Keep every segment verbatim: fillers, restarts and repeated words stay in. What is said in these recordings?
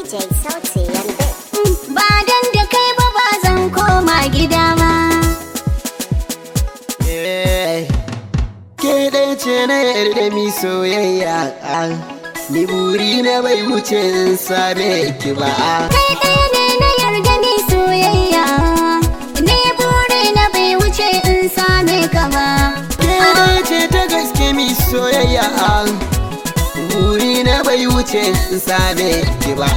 J Sauti Yande. Ba dan da kai ba ba zan koma gida ba. Ke ɗaya ce na yarda mi soyayya, ni buri na bai wuce in same ki ba. Kai ɗaya ne na yarda mi soyayya, ni buri na bai wuce in same ka ba. Ke ɗaya ce ta gaske mi soyayya, buri na bai wuce in same ki ba.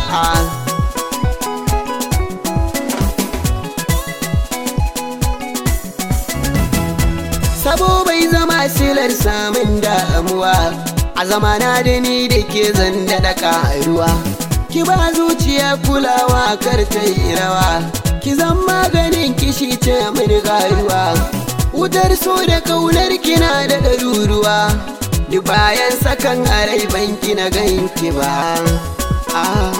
Sabo bai zama silar samun damuwa, a zamana da ni da ke zan daɗa ƙaruwa. Ki ba zuciya kulawa kar ta yi rawa, ki zan maganin kishi ce mini garuwa. Wutar so da kaunar kina da ɗaruruwa, duk bayan sakan a rai banki na ganki ba. Ah.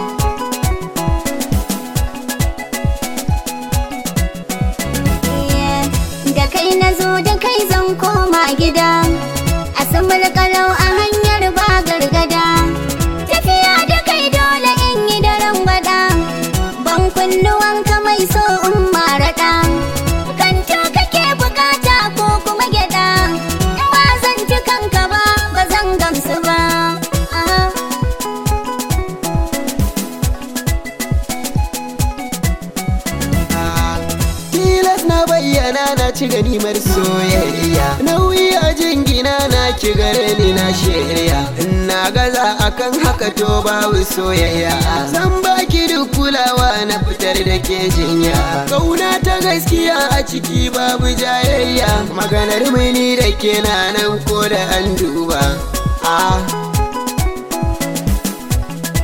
Da kai na zo da kai zan koma gida, a samar kalau a hanyar ba gargada. Tafiya da kai dole in yi daren gwada, ban kunnuwanka mai so in maraɗa. Kanto kake bukata ko kuma gyaɗa, in ba zan ci kanka ba ba zan gamsu ba. Bayyana na ci ganimar soyayya, nauyi a jingina na ki gare ni na shirya. Na gaza akan haka to babu soyayya, zan baki duk kulawa na fitar da ke jinya. Kauna ta gaskiya a ciki babu jayayya, maganar mini da ke na nan ko da an duba. Ah.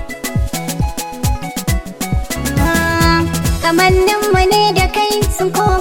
Kamannin mu ne da kai sun koma